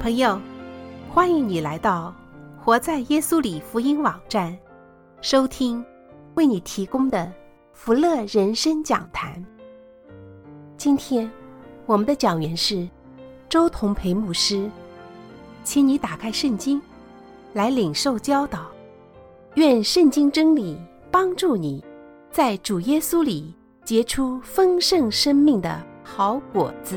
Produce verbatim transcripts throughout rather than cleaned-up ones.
朋友，欢迎你来到活在耶稣里福音网站，收听为你提供的福乐人生讲坛。今天我们的讲员是周同培牧师，请你打开圣经来领受教导，愿圣经真理帮助你在主耶稣里结出丰盛生命的好果子。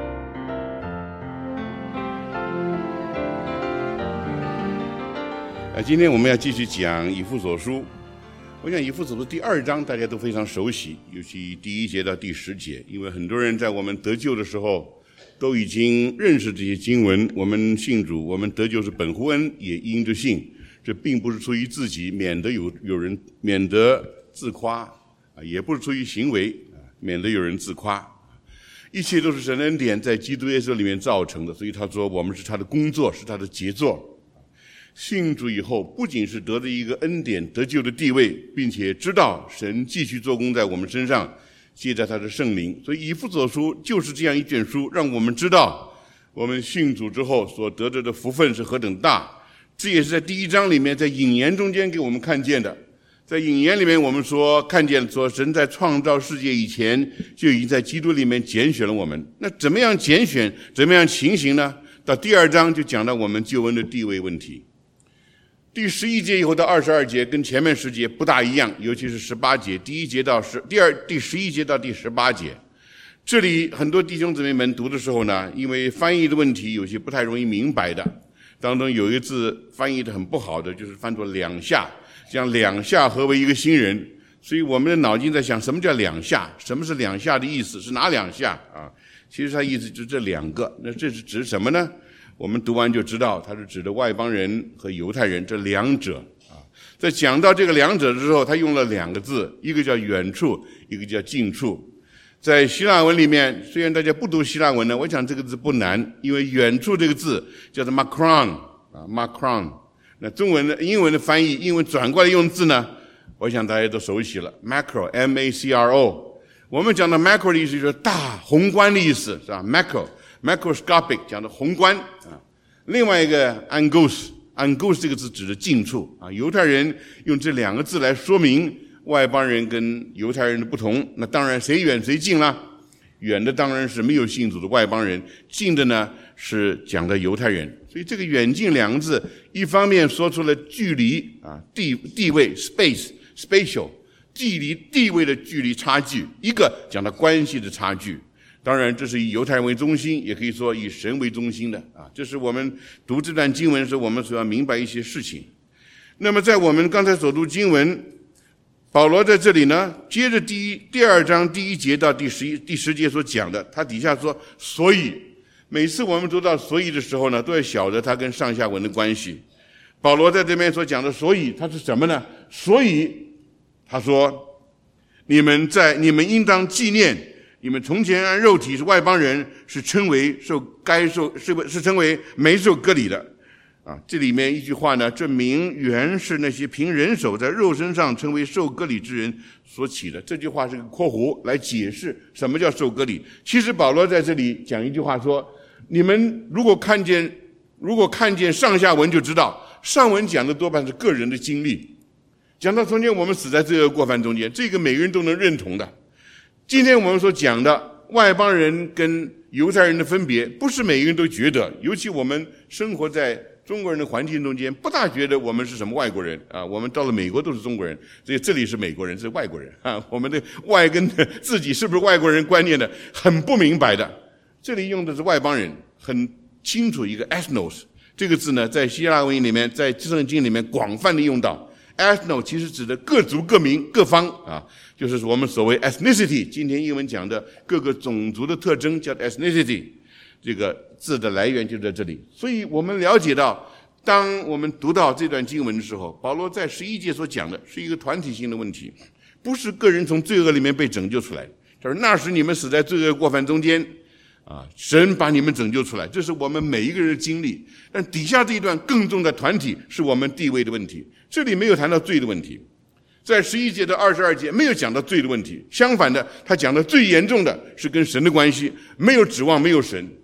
呃，今天我们要继续讲以弗所书。我想以弗所书第二章大家都非常熟悉，尤其第一节到第十节，因为很多人在我们得救的时候都已经认识这些经文。我们信主，我们得救是本乎恩，也因着信，这并不是出于自己，免得有有人免得自夸啊，也不是出于行为啊，免得有人自夸。一切都是神的恩典在基督耶稣里面造成的，所以他说我们是他的工作，是他的杰作。信主以后，不仅是得了一个恩典得救的地位，并且知道神继续做工在我们身上，借着他的圣灵。所以以弗所书就是这样一卷书，让我们知道我们信主之后所得着的福分是何等大。这也是在第一章里面在引言中间给我们看见的。在引言里面我们说看见说神在创造世界以前就已经在基督里面拣选了我们。那怎么样拣选，怎么样情形呢？到第二章就讲到我们救恩的地位问题。第十一节以后到二十二节跟前面十节不大一样，尤其是十八节，第一节到十第二第十一节到第十八节，这里很多弟兄姊妹们读的时候呢，因为翻译的问题有些不太容易明白的，当中有一个字翻译的很不好的，就是翻作两下，将两下合为一个新人，所以我们的脑筋在想什么叫两下，什么是两下的意思，是哪两下啊？其实它意思就是这两个，那这是指什么呢？我们读完就知道，它是指的外邦人和犹太人这两者啊。在讲到这个两者之后，他用了两个字，一个叫远处，一个叫近处。在希腊文里面，虽然大家不读希腊文呢，我想这个字不难，因为远处这个字叫做 macron 啊 macron。那中文的英文的翻译，英文转过来用字呢，我想大家都熟悉了 macro M A C R O。我们讲的 macro 的意思就是大宏观的意思，是吧 macro macroscopic 讲的宏观啊，另外一个 angus angus 这个字指的近处啊。犹太人用这两个字来说明外邦人跟犹太人的不同。那当然谁远谁近啦？远的当然是没有信主的外邦人，近的呢是讲的犹太人。所以这个远近两个字，一方面说出了距离啊地地位 space spatial 距离地位的距离差距，一个讲的关系的差距。当然这是以犹太人为中心，也可以说以神为中心的啊。这是我们读这段经文的时候我们所要明白一些事情。那么在我们刚才所读经文，保罗在这里呢，接着第一第二章第一节到第十一第十节所讲的，他底下说所以，每次我们读到所以的时候呢，都要晓得它跟上下文的关系。保罗在这边所讲的所以，他是什么呢？所以他说你们在你们应当纪念你们从前按肉体是外邦人，是称为受该受是是称为没受割礼的啊。这里面一句话呢，这名原是那些凭人手在肉身上称为受割礼之人所起的。这句话是个括弧来解释什么叫受割礼。其实保罗在这里讲一句话说，你们如果看见如果看见上下文就知道，上文讲的多半是个人的经历，讲到中间我们死在罪恶过犯中间，这个每个人都能认同的。今天我们所讲的外邦人跟犹太人的分别，不是每个人都觉得，尤其我们生活在中国人的环境中间，不大觉得我们是什么外国人啊。我们到了美国都是中国人，所以这里是美国人，是外国人啊。我们的外跟自己是不是外国人观念的很不明白的。这里用的是外邦人，很清楚一个 ethnos 这个字呢，在希腊文里面，在圣经里面广泛的用到。ethno 其实指的各族各民各方啊，就是我们所谓 ethnicity， 今天英文讲的各个种族的特征叫 ethnicity， 这个字的来源就在这里。所以我们了解到，当我们读到这段经文的时候，保罗在十一节所讲的是一个团体性的问题，不是个人从罪恶里面被拯救出来。他说那时你们死在罪恶过犯中间啊，神把你们拯救出来，这是我们每一个人的经历。但底下这一段更重的团体是我们地位的问题，这里没有谈到罪的问题。在十一节到二十二节没有讲到罪的问题，相反的，他讲的最严重的是跟神的关系，没有指望，没有神。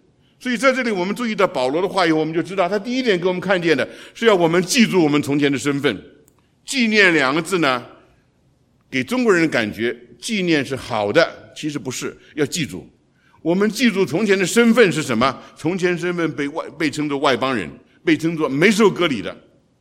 所以在这里我们注意到保罗的话以后，我们就知道他第一点给我们看见的是要我们记住我们从前的身份。纪念两个字呢，给中国人的感觉纪念是好的，其实不是，要记住。我们记住从前的身份是什么？从前身份被外被称作外邦人，被称作没受割礼的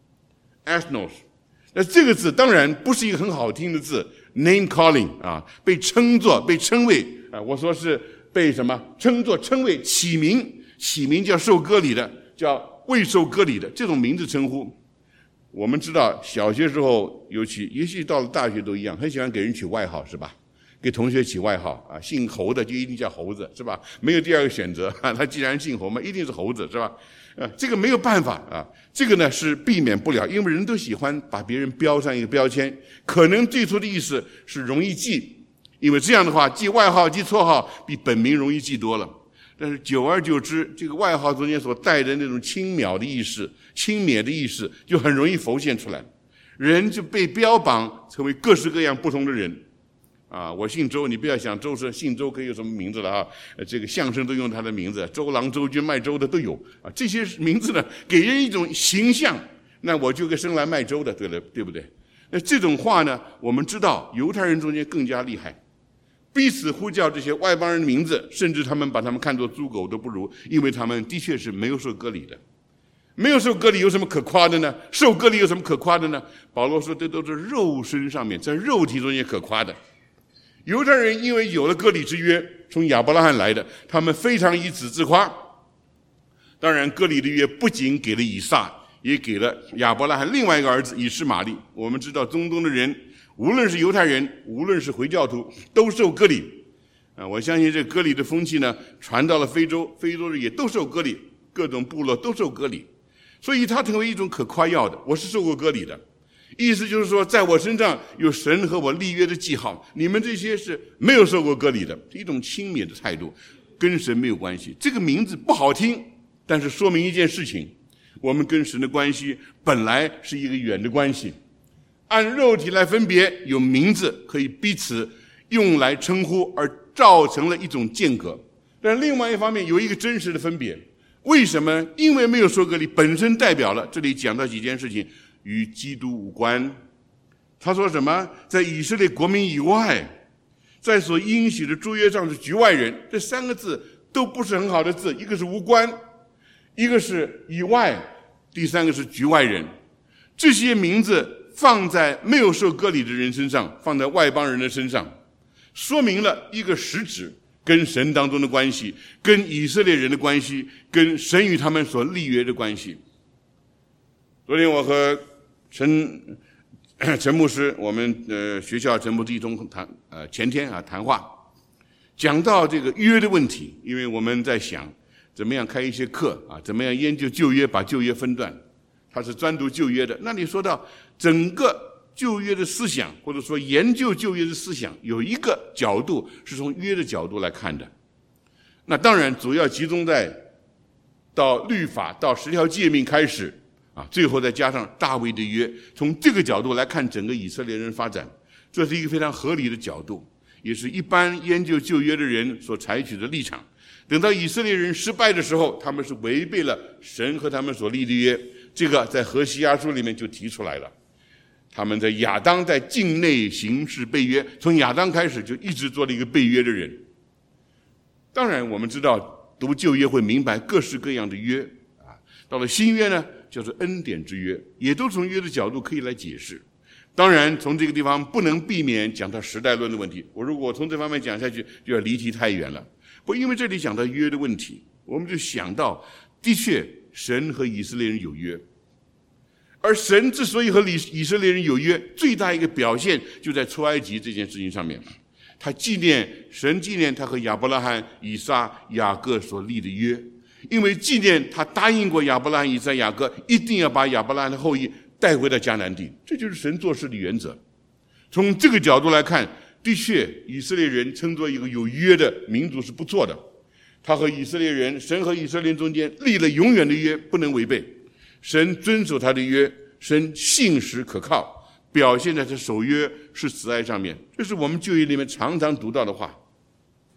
ethnos。 那这个字当然不是一个很好听的字 name calling 啊，被称作被称谓啊，我说是被什么称作称谓起名，起名叫受割礼的，叫未受割礼的，这种名字称呼。我们知道小学时候尤其也许到了大学都一样，很喜欢给人取外号，是吧？给同学起外号啊，姓侯的就一定叫猴子，是吧？没有第二个选择啊，他既然姓侯嘛，一定是猴子，是吧？啊，这个没有办法啊，这个呢是避免不了，因为人都喜欢把别人标上一个标签。可能最初的意思是容易记，因为这样的话记外号记绰号比本名容易记多了。但是久而久之，这个外号中间所带的那种轻蔑的意识、轻蔑的意识就很容易浮现出来，人就被标榜成为各式各样不同的人。啊，我姓周，你不要想周是姓周可以有什么名字了啊？呃，这个相声都用他的名字，周郎、周军、卖粥的都有啊。这些名字呢，给人一种形象，那我就跟生来卖粥的，对了，对不对？那这种话呢，我们知道犹太人中间更加厉害，彼此呼叫这些外邦人的名字，甚至他们把他们看作猪狗都不如，因为他们的确是没有受割礼的。没有受割礼有什么可夸的呢？受割礼有什么可夸的呢？保罗说，这都是肉身上面，在肉体中间可夸的。犹太人因为有了割礼之约，从亚伯拉罕来的，他们非常以此自夸。当然，割礼的约不仅给了以撒，也给了亚伯拉罕另外一个儿子以实玛利。我们知道中东的人，无论是犹太人，无论是回教徒，都受割礼啊。我相信这割礼的风气呢，传到了非洲，非洲人也都受割礼，各种部落都受割礼，所以它成为一种可夸耀的。我是受过割礼的。意思就是说，在我身上有神和我立约的记号，你们这些是没有受过割礼的，一种轻蔑的态度，跟神没有关系。这个名字不好听，但是说明一件事情，我们跟神的关系本来是一个远的关系，按肉体来分别，有名字可以彼此用来称呼，而造成了一种间隔。但另外一方面有一个真实的分别，为什么？因为没有受割礼本身代表了，这里讲到几件事情与基督无关。他说什么？在以色列国民以外，在所应许的诸约上是局外人，这三个字都不是很好的字，一个是无关，一个是以外，第三个是局外人。这些名字放在没有受割礼的人身上，放在外邦人的身上，说明了一个实质，跟神当中的关系，跟以色列人的关系，跟神与他们所立约的关系。昨天我和陈陈牧师，我们呃学校陈牧弟兄谈呃前天啊谈话，讲到这个约的问题，因为我们在想怎么样开一些课啊，怎么样研究旧约，把旧约分段。他是专读旧约的。那你说到整个旧约的思想，或者说研究旧约的思想，有一个角度是从约的角度来看的。那当然主要集中在到律法到十条诫命开始啊，最后再加上大卫的约，从这个角度来看整个以色列人发展，这是一个非常合理的角度，也是一般研究旧约的人所采取的立场。等到以色列人失败的时候，他们是违背了神和他们所立的约，这个在何西阿书里面就提出来了。他们在亚当在境内行事背约，从亚当开始就一直做了一个背约的人。当然我们知道读旧约会明白各式各样的约啊，到了新约呢叫做恩典之约，也都从约的角度可以来解释。当然从这个地方不能避免讲到时代论的问题，我如果从这方面讲下去就要离题太远了。不，因为这里讲到约的问题，我们就想到的确神和以色列人有约，而神之所以和以色列人有约，最大一个表现就在出埃及这件事情上面。他纪念神纪念他和亚伯拉罕、以撒、雅各所立的约，因为纪念他答应过亚伯拉罕、以撒、雅各一定要把亚伯拉罕的后裔带回到迦南地，这就是神做事的原则。从这个角度来看，的确以色列人称作一个有约的民族是不错的。他和以色列人，神和以色列人中间立了永远的约，不能违背。神遵守他的约，神信实可靠，表现在他守约是慈爱上面，这是我们旧约里面常常读到的话。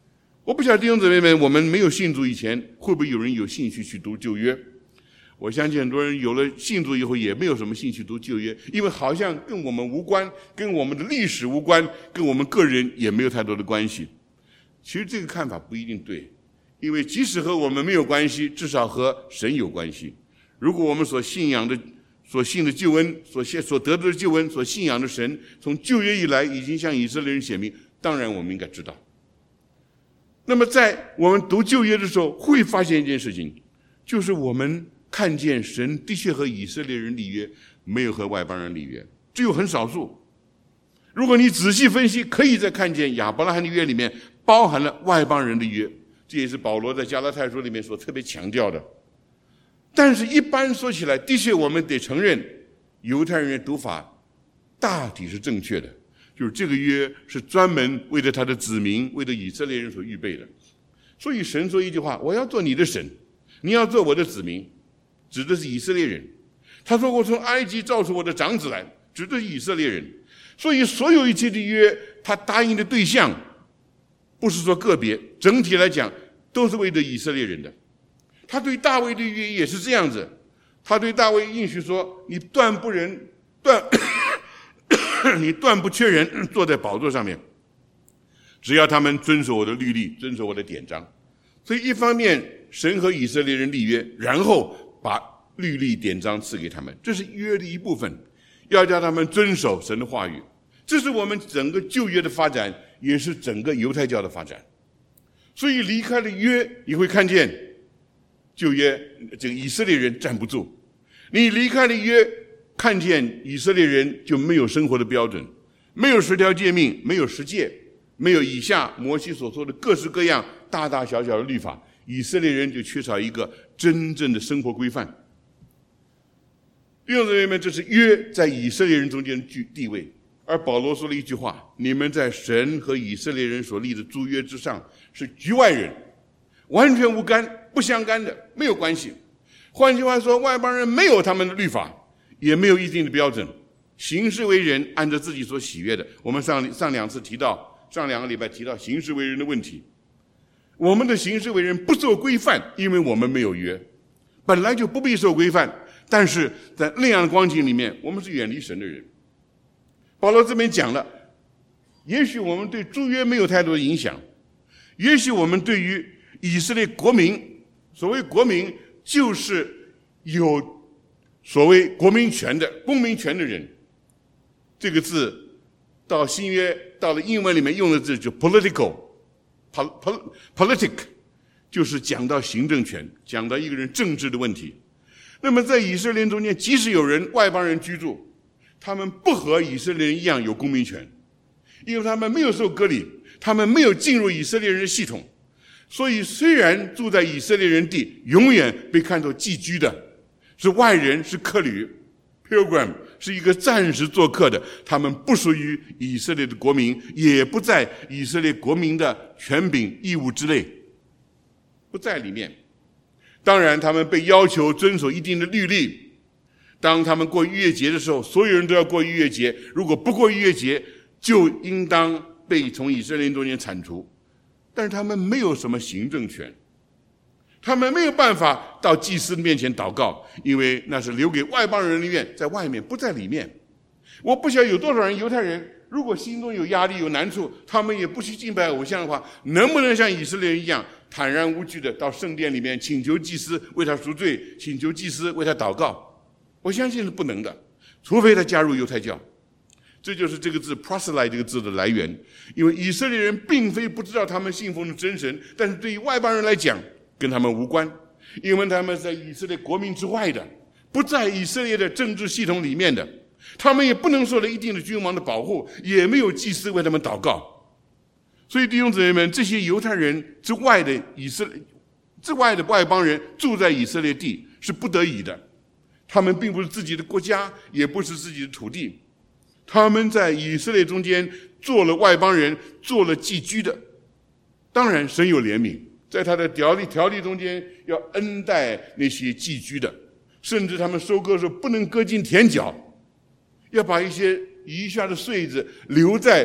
我不晓得弟兄姊妹们，我们没有信主以前，会不会有人有兴趣去读旧约？我相信很多人有了信主以后，也没有什么兴趣读旧约，因为好像跟我们无关，跟我们的历史无关，跟我们个人也没有太多的关系。其实这个看法不一定对，因为即使和我们没有关系，至少和神有关系。如果我们所信仰的、所信的救恩、所所得到的救恩、所信仰的神，从旧约以来已经向以色列人显明，当然我们应该知道。那么在我们读旧约的时候，会发现一件事情，就是我们看见神的确和以色列人立约，没有和外邦人立约，只有很少数。如果你仔细分析，可以再看见亚伯拉罕的约里面包含了外邦人的约，这也是保罗在加拉太书里面所特别强调的。但是一般说起来，的确我们得承认犹太人的读法大体是正确的，就是这个约是专门为了他的子民，为了以色列人所预备的。所以神说一句话，我要做你的神，你要做我的子民，指的是以色列人。他说我从埃及造出我的长子来，指的是以色列人。所以所有一切的约，他答应的对象不是说个别，整体来讲都是为了以色列人的。他对大卫的约也是这样子，他对大卫应许说，你断不人断你断不缺人坐在宝座上面，只要他们遵守我的律例，遵守我的典章。所以一方面神和以色列人立约，然后把律例典章赐给他们，这是约的一部分，要叫他们遵守神的话语。这是我们整个旧约的发展，也是整个犹太教的发展。所以离开了约，你会看见旧约这个以色列人站不住，你离开了约，看见以色列人就没有生活的标准，没有十条诫命，没有十诫，没有以下摩西所说的各式各样大大小小的律法，以色列人就缺少一个真正的生活规范。弟兄姊妹们，这是约在以色列人中间的地位。而保罗说了一句话，你们在神和以色列人所立的诸约之上是局外人，完全无干，不相干的，没有关系。换句话说，外邦人没有他们的律法，也没有一定的标准，行事为人按照自己所喜悦的。我们上上两次提到，上两个礼拜提到行事为人的问题。我们的行事为人不受规范，因为我们没有约，本来就不必受规范，但是在那样的光景里面，我们是远离神的人。保罗这边讲了，也许我们对诸约没有太多的影响，也许我们对于以色列国民，所谓国民就是有所谓国民权的公民权的人，这个字到新约到了英文里面用的字就 political politic， 就是讲到行政权，讲到一个人政治的问题。那么在以色列中间，即使有人外邦人居住，他们不和以色列人一样有公民权，因为他们没有受割礼，他们没有进入以色列人的系统，所以虽然住在以色列人地，永远被看作寄居的，是外人，是客旅 pilgrim， 是一个暂时做客的，他们不属于以色列的国民，也不在以色列国民的权柄义务之内，不在里面。当然他们被要求遵守一定的律例，当他们过逾越节的时候，所有人都要过逾越节，如果不过逾越节，就应当被从以色列人中间铲除。但是他们没有什么行政权，他们没有办法到祭司面前祷告，因为那是留给外邦人的院，在外面不在里面。我不晓得有多少人犹太人，如果心中有压力有难处，他们也不去敬拜偶像的话，能不能像以色列人一样坦然无惧的到圣殿里面请求祭司为他赎罪，请求祭司为他祷告？我相信是不能的，除非他加入犹太教。这就是这个字 proselyte 这个字的来源，因为以色列人并非不知道他们信奉的真神，但是对于外邦人来讲跟他们无关，因为他们在以色列国民之外的，不在以色列的政治系统里面的，他们也不能受到一定的君王的保护，也没有祭司为他们祷告。所以弟兄姊妹们，这些犹太人之外的以色列之外的外邦人住在以色列地是不得已的，他们并不是自己的国家，也不是自己的土地，他们在以色列中间做了外邦人，做了寄居的。当然神有怜悯，在他的条例条例中间要恩待那些寄居的，甚至他们收割的时候不能割尽田角，要把一些余下的穗子留在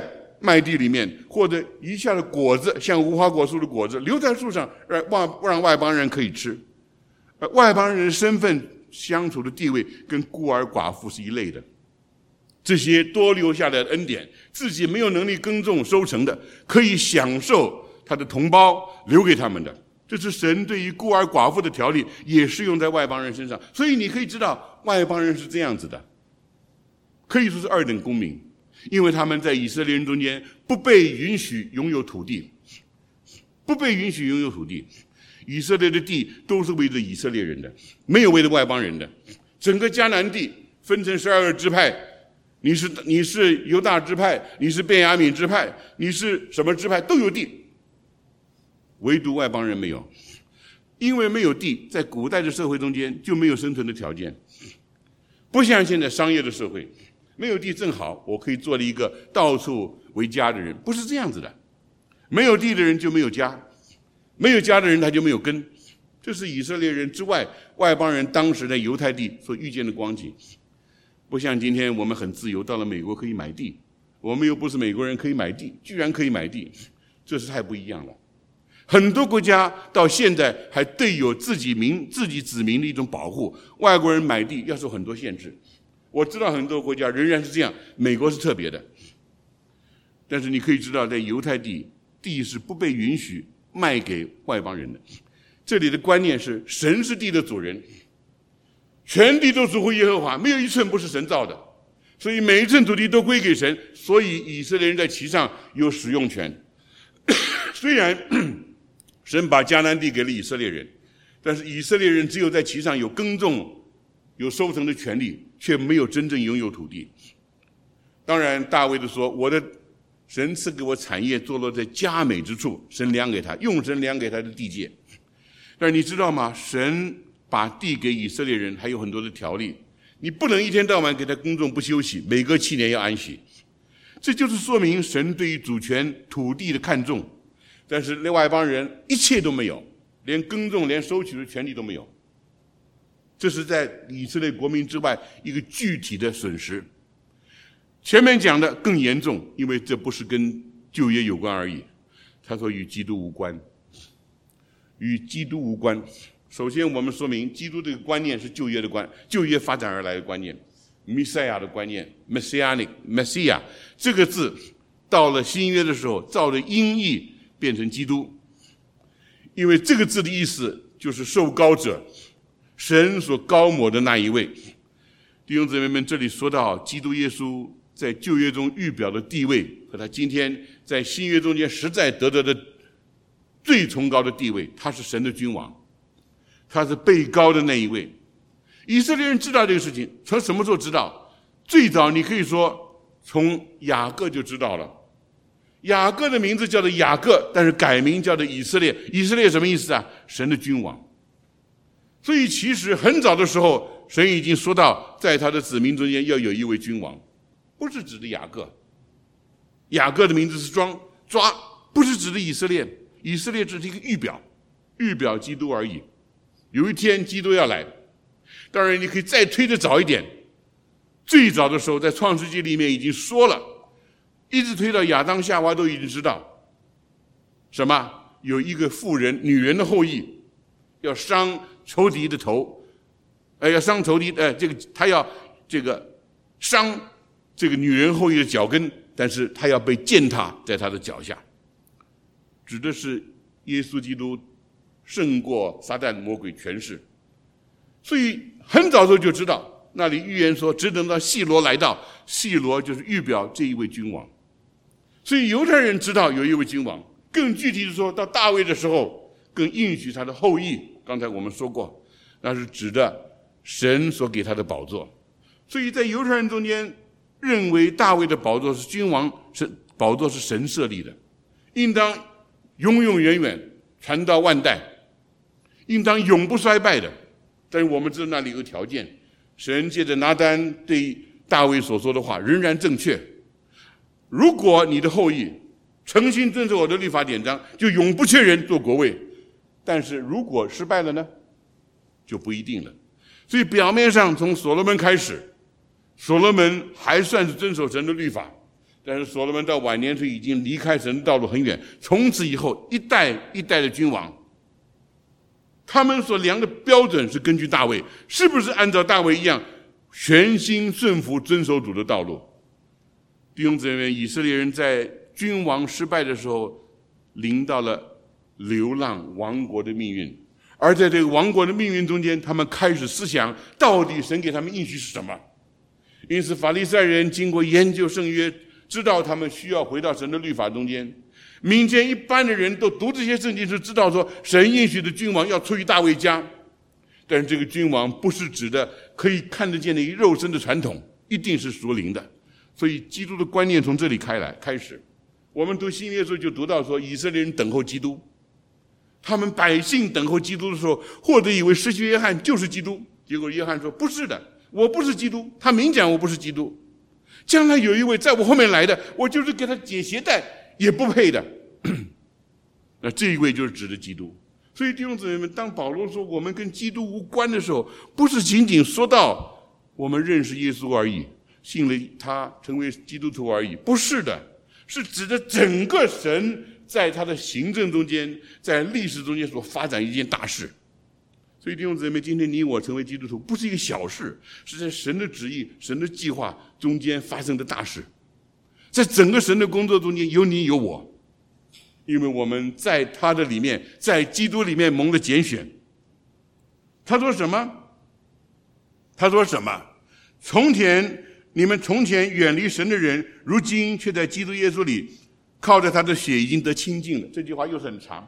麦地里面，或者遗下的果子，像无花果树的果子留在树上，让外让外邦人可以吃。而外邦人的身份相处的地位跟孤儿寡妇是一类的。这些多留下来的恩典，自己没有能力耕种收成的，可以享受他的同胞留给他们的。这是神对于孤儿寡妇的条例，也适用在外邦人身上。所以你可以知道，外邦人是这样子的，可以说是二等公民，因为他们在以色列人中间不被允许拥有土地，不被允许拥有土地。以色列的地都是为了以色列人的，没有为了外邦人的。整个迦南地分成十二个支派，你是你是犹大支派，你是便雅悯支派，你是什么支派都有地，唯独外邦人没有。因为没有地，在古代的社会中间就没有生存的条件，不像现在商业的社会，没有地正好我可以做了一个到处为家的人，不是这样子的。没有地的人就没有家，没有家的人他就没有根。这是以色列人之外外邦人当时在犹太地所遇见的光景。不像今天我们很自由，到了美国可以买地，我们又不是美国人可以买地，居然可以买地，这是太不一样了。很多国家到现在还对有自己民自己子民的一种保护，外国人买地要受很多限制。我知道很多国家仍然是这样，美国是特别的。但是你可以知道，在犹太地，地是不被允许卖给外邦人的。这里的观念是神是地的主人，全地都属乎耶和华，没有一寸不是神造的，所以每一寸土地都归给神，所以以色列人在其上有使用权。虽然神把迦南地给了以色列人，但是以色列人只有在其上有耕种有收成的权利，却没有真正拥有土地。当然大卫的说，我的神赐给我产业坐落在佳美之处，神量给他，用神量给他的地界。但是你知道吗？神把地给以色列人还有很多的条例，你不能一天到晚给他耕种不休息，每隔七年要安息。这就是说明神对于主权土地的看重。但是另外一帮人一切都没有，连耕种连收取的权利都没有。这是在以色列国民之外一个具体的损失。前面讲的更严重，因为这不是跟旧约有关而已，他说与基督无关，与基督无关。首先我们说明基督这个观念是旧约的观，旧约发展而来的观念，弥赛亚的观念 Messianic Messiah 这个字到了新约的时候照着音译变成基督，因为这个字的意思就是受膏者，神所膏抹的那一位。弟兄姊妹们，这里说到基督耶稣在旧约中预表的地位和他今天在新约中间实在得得的最崇高的地位，他是神的君王，他是被膏的那一位。以色列人知道这个事情，从什么时候知道？最早你可以说从雅各就知道了。雅各的名字叫做雅各，但是改名叫做以色列。以色列什么意思啊？神的君王。所以其实很早的时候，神已经说到在他的子民中间要有一位君王，不是指的雅各。雅各的名字是装抓，不是指的以色列。以色列只是一个预表，预表基督而已。有一天基督要来，当然你可以再推得早一点，最早的时候在创世纪里面已经说了，一直推到亚当夏娃都已经知道什么，有一个妇人女人的后裔要伤仇敌的头，呃，要伤仇敌，呃，这个他要这个伤这个女人后裔的脚跟，但是他要被践踏在他的脚下，指的是耶稣基督胜过撒旦魔鬼权势。所以很早时候就知道，那里预言说只等到细罗来到，细罗就是预表这一位君王。所以犹太人知道有一位君王，更具体的说，到大卫的时候更应许他的后裔。刚才我们说过，那是指的神所给他的宝座。所以在犹太人中间认为大卫的宝座是君王，是宝座是神设立的，应当永永远远传到万代，应当永不衰败的。但是我们知道那里有个条件，神借着拿单对大卫所说的话仍然正确。如果你的后裔诚心遵守我的律法典章，就永不缺人做国位。但是如果失败了呢，就不一定了。所以表面上从所罗门开始，所罗门还算是遵守神的律法， 但是所罗门到晚年时已经离开神的道路很远，从此以后一代一代的君王，他们所量的标准是根据大卫，是不是按照大卫一样全心顺服遵守主的道路。弟兄姊妹们，以色列人在君王失败的时候临到了流浪亡国的命运，而在这个亡国的命运中间，他们开始思想到底神给他们应许是什么。因此法利赛人经过研究圣约，知道他们需要回到神的律法中间。民间一般的人都读这些圣经时知道说，神应许的君王要出于大卫家，但是这个君王不是指的可以看得见的一肉身的传统，一定是属灵的。所以基督的观念从这里开来开始。我们读新约的时候就读到说，以色列人等候基督，他们百姓等候基督的时候，或者以为施洗约翰就是基督，结果约翰说不是的，我不是基督，他明讲我不是基督，将来有一位在我后面来的，我就是给他解鞋带也不配的。那这一位就是指的基督。所以弟兄姊妹们，当保罗说我们跟基督无关的时候，不是仅仅说到我们认识耶稣而已，信了他成为基督徒而已，不是的，是指的整个神在他的行政中间，在历史中间所发展一件大事。所以弟兄姊妹，今天你我成为基督徒不是一个小事，是在神的旨意神的计划中间发生的大事。在整个神的工作中间有你有我，因为我们在他的里面，在基督里面蒙了拣选。他说什么？他说什么？从前你们从前远离神的人，如今却在基督耶稣里靠着他的血已经得清净了。这句话又是很长。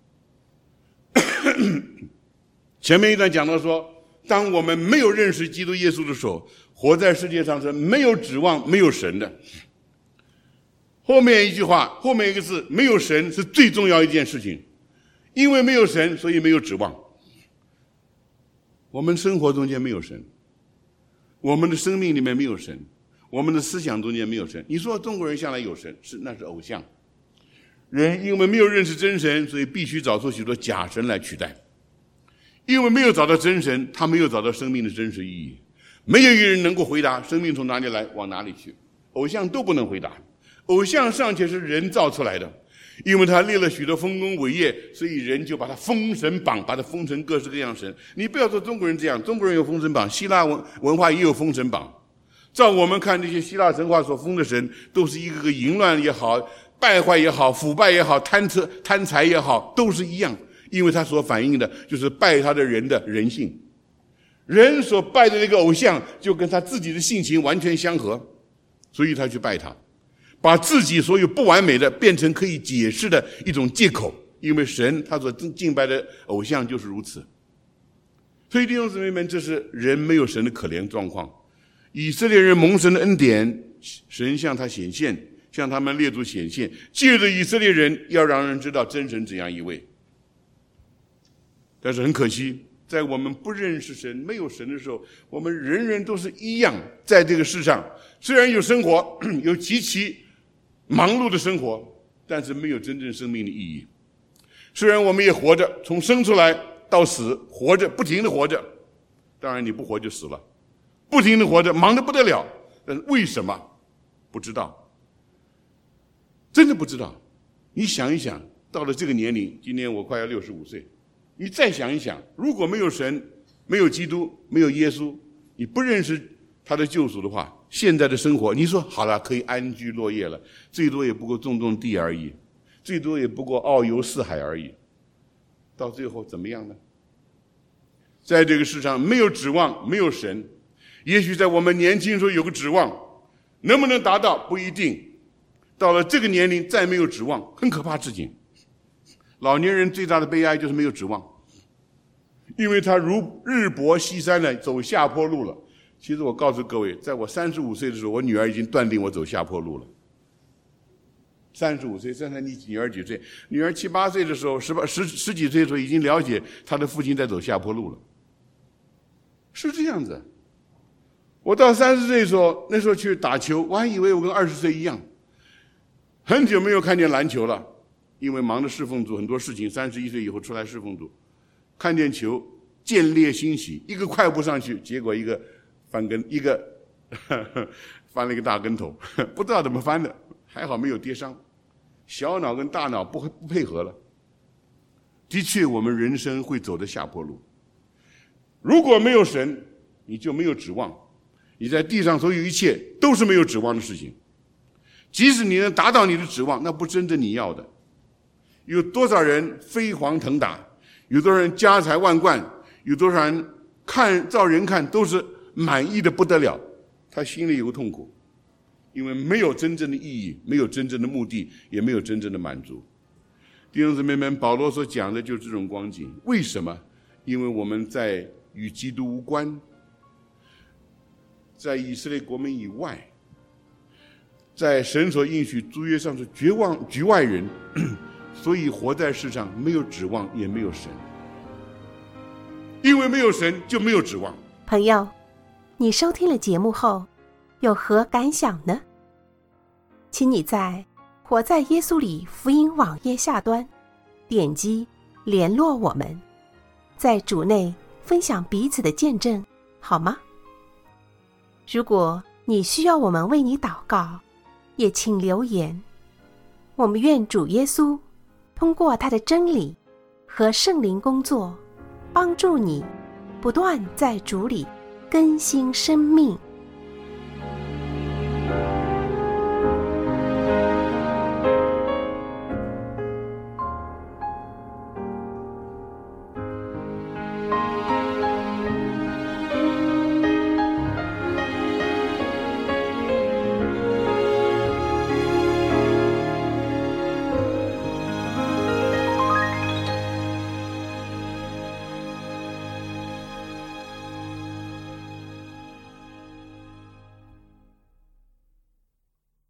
前面一段讲到说，当我们没有认识基督耶稣的时候，活在世界上是没有指望没有神的。后面一句话，后面一个字，没有神是最重要一件事情，因为没有神，所以没有指望。我们生活中间没有神，我们的生命里面没有神，我们的思想中间没有神。你说中国人向来有神，是那是偶像。人因为没有认识真神，所以必须找出许多假神来取代。因为没有找到真神，他没有找到生命的真实意义。没有一个人能够回答生命从哪里来往哪里去，偶像都不能回答。偶像尚且是人造出来的，因为他立了许多丰功伟业，所以人就把他封神榜，把他封成各式各样神。你不要说中国人这样，中国人有封神榜，希腊文文化也有封神榜。照我们看这些希腊神话所封的神，都是一个个淫乱也好，败坏也好，腐败也好，贪财贪财也好，都是一样，因为他所反映的就是拜他的人的人性。人所拜的那个偶像就跟他自己的性情完全相合，所以他去拜他，把自己所有不完美的变成可以解释的一种借口，因为神他所敬拜的偶像就是如此。所以弟兄姊妹们，这是人没有神的可怜状况。以色列人蒙神的恩典，神向他显现，向他们列祖显现，借着以色列人要让人知道真神怎样一位。但是很可惜，在我们不认识神没有神的时候，我们人人都是一样，在这个世上虽然有生活，有极其忙碌的生活，但是没有真正生命的意义。虽然我们也活着，从生出来到死活着，不停的活着，当然你不活就死了，不停的活着，忙得不得了，但是为什么不知道，真的不知道。你想一想，到了这个年龄，今年我快要六十五岁，你再想一想，如果没有神，没有基督，没有耶稣，你不认识他的救赎的话，现在的生活你说好了，可以安居乐业了，最多也不过种种地而已，最多也不过遨游四海而已，到最后怎么样呢？在这个世上没有指望，没有神。也许在我们年轻时候有个指望，能不能达到不一定，到了这个年龄再没有指望，很可怕事情。老年人最大的悲哀就是没有指望，因为他如日薄西山的走下坡路了。其实我告诉各位，在我三十五岁的时候，我女儿已经断定我走下坡路了。三十五岁，现在你女儿几岁？女儿七八岁的时候，十八十十几岁的时候，已经了解她的父亲在走下坡路了。是这样子。我到三十岁的时候，那时候去打球，我还以为我跟二十岁一样。很久没有看见篮球了，因为忙着侍奉主很多事情。三十一岁以后出来侍奉主，看见球见猎欣喜，一个快步上去，结果一个翻跟一个呵呵翻了一个大跟头，不知道怎么翻的， 还好没有跌伤，小脑跟大脑不不配合了。的确，我们人生会走的下坡路。如果没有神，你就没有指望，你在地上所有一切都是没有指望的事情。即使你能达到你的指望，那不真正你要的。有多少人飞黄腾达，有多少人家财万贯，有多少人看照人看都是满意的不得了，他心里有个痛苦，因为没有真正的意义，没有真正的目的，也没有真正的满足。弟兄姊妹们，保罗所讲的就是这种光景。为什么？因为我们在与基督无关，在以色列国民以外，在神所应许诸约上是绝望局外人，所以活在世上没有指望，也没有神。因为没有神，就没有指望。 朋友，你收听了节目后有何感想呢？请你在活在耶稣里福音网页下端点击联络我们，在主内分享彼此的见证，好吗？如果你需要我们为你祷告，也请留言。我们愿主耶稣通过他的真理和圣灵工作，帮助你不断在主里更新生命。